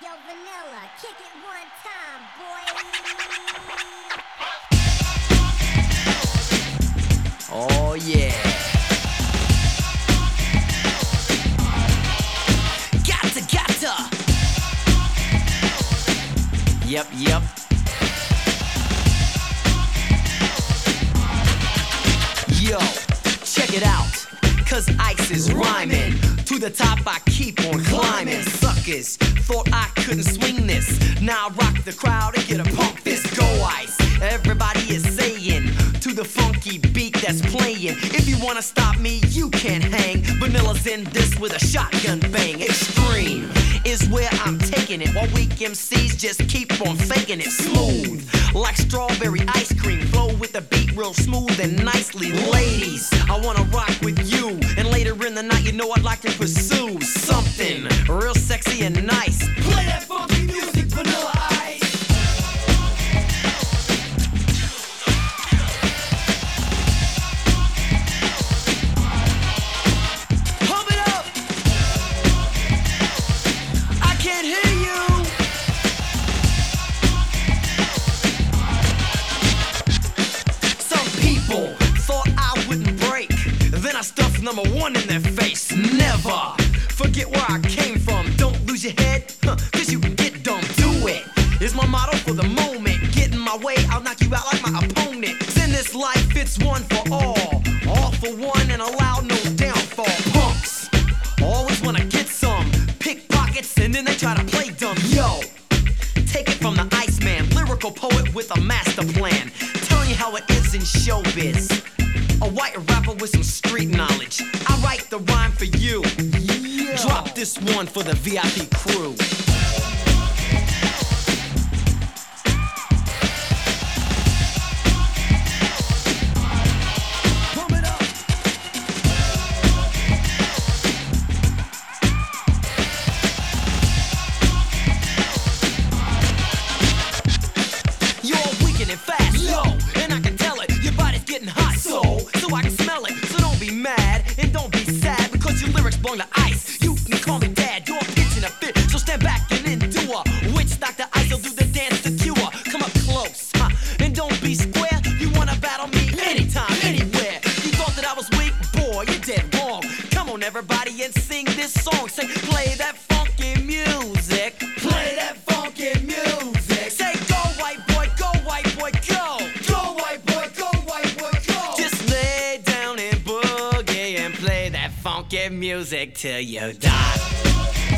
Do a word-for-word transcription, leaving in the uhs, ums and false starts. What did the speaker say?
Yo, Vanilla, kick it one time, boy. Oh yeah. Gotta, gotta. Yep, yep. Yo, check it out. Cause ice is rhyming. To the top I keep on climbing. Suckers thought I couldn't swing this. Now I rock the crowd and get a pump fist. Go ice, everybody is saying. To the funky beat that's playing. If you wanna stop me, you can't hang. Vanilla's in this with a shotgun bang. Extreme is where I'm taking it. While weak M Cs just keep on faking it. Smooth, like strawberry ice cream. Flow with the beat real smooth and nicely. Ladies, I wanna rock with you. And later in the night, you know I'd like to pursue something real sexy and nice. Play that funky music, Vanilla Ice. Pump it up. I can't hear you. Some people thought I wouldn't break. Then I stuffed number one in their face. Never forget where I came from. Don't lose your head, huh, cause you can get dumb. Do it is my motto for the moment. Get in my way, I'll knock you out like my opponent. In this life, it's one for all. All for one and allow no downfall. Punks always wanna get some. Pickpockets and then they try to play dumb. Yo, take it from the Iceman. Lyrical poet with a master plan. Telling you how it is in showbiz. A white rapper with some street knowledge. I write the rhyme for you. Yeah. Drop this one for the V I P crew. Pump it up. You're weak and fast, yo, and I can tell it. Your body's getting hot, so so I can smell it. So don't be mad and don't be sad because your lyrics belong to ice. You can call me dad, you're pitching a fit, so stand back and endure. Witch Doctor Ice will do the dance to cure. Come up close, huh? And don't be square. You wanna battle me anytime, anywhere. You thought that I was weak, boy, you're dead wrong. Come on, everybody, and sing this song. Say, play that funky music. Play that funky music. Say, go white boy, go white boy, go. Go white boy, go white boy, go. Just lay down and boogie and play that funky music till you die.